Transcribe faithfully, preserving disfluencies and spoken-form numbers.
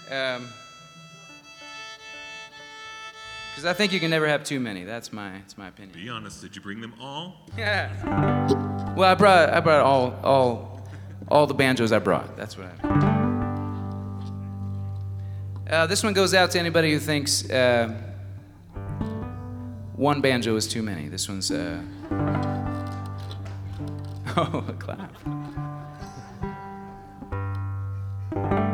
Um, because I think you can never have too many. That's my, that's my opinion. Be honest, did you bring them all? Yeah. Well, I brought, I brought all, all, all the banjos I brought. That's what I. Uh, this one goes out to anybody who thinks uh, one banjo is too many. This one's. Uh... Oh, a clap.